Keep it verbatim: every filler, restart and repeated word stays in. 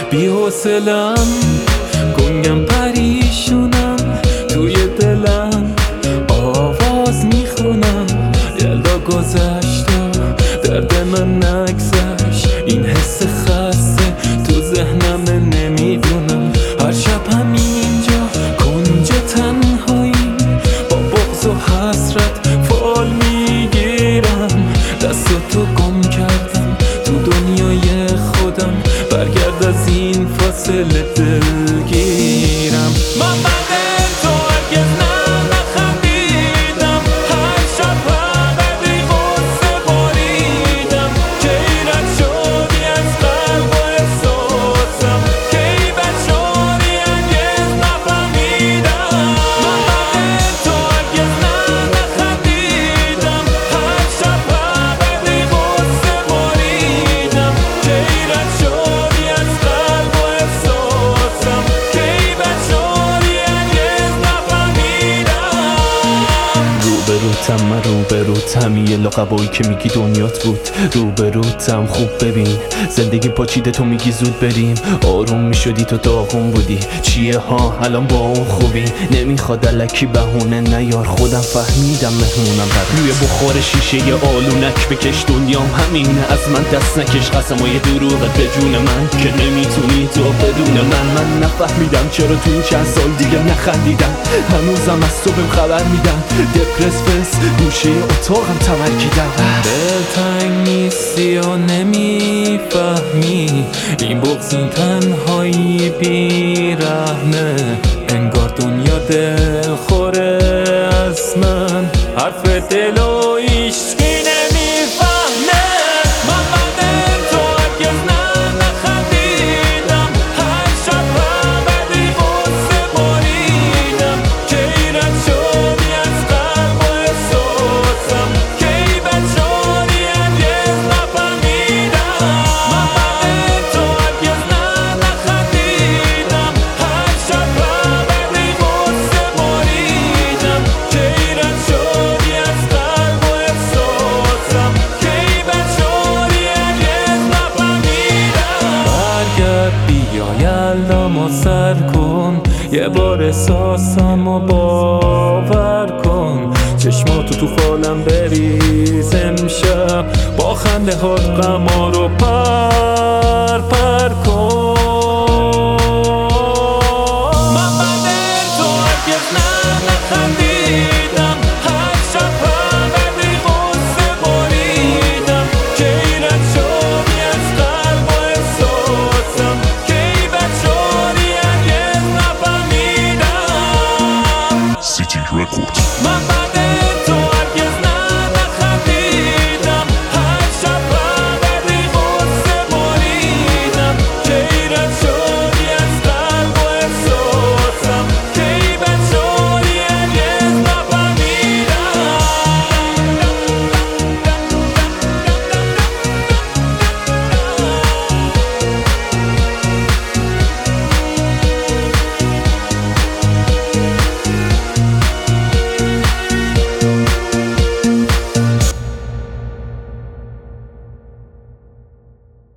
بی حوصله‌ام، گنگم پریشونم توی دلم، آواز میخونم یلدا گذشته درد من نگذشت، این حس خسته تو ذهنم نمیدونم، هر شب همینجا کنج تنهایی با بغض و حسرت فال میگیرم، دستاتو گم کردم تو دنیای خودم، برگرد از این فاصله دلگیرم. من بعد تو هرگز نه نخندیدم، هر شب فقط بی غصه باریدم، کی رد شدی از قلب و احساسم، کی بد شدی هرگز نفهمیدم. من بعد تو هرگز نه نخندیدم، هر شب فقط بی غصه باریدم، کی رد شدی از قلب و احساسم، کی بد شدی هرگز نفهمیدم. روبروتم من روبروتم، یه لقبایی که میگی دنیات بود، روبروتم خوب ببین زندگی پاچیده، تو میگی زود بریم، آروم میشدی تو داغون بودی، چیه ها الان با اون خوبی، نمیخواد الکی بهونه نیار، خودم فهمیدم مهمونم برات، روی بخور شیشه ی آلونک بکش، دنیام همینه از من دست نکش، قسمای دروغت به جون من که نمیتونی تو بدون من. من نفهمیدم چرا تو این چند سال دیگه نخندیدم، هنوزم از تو بهم خبر میدن، دپرس فس گوشه اتاقم تمرکیدم. دلتنگ نیستی و نمیفهمی، این بغض این تنهایی بیرحمه، انگار دنیا دل خوره از من، حرف دل و عشقی نمیفهمه. من بعد تو هرگز نه نخندیدم، هر شب فقط بی غصه باریدم، کی رد شدی از قلب و احساسم، کی بد شدی هرگز نفهمیدم. من بعد تو هرگز نه نخندیدم، هر شب فقط بی غصه باریدم، کی رد شدی از قلب و احساسم، کی بد شدی هرگز نفهمیدم. برگرد بیا یلدامو سر کن، یه بار احساسمو باور کن، چشماتو تو فالم بریز امشب، با خنده هات غما رو پر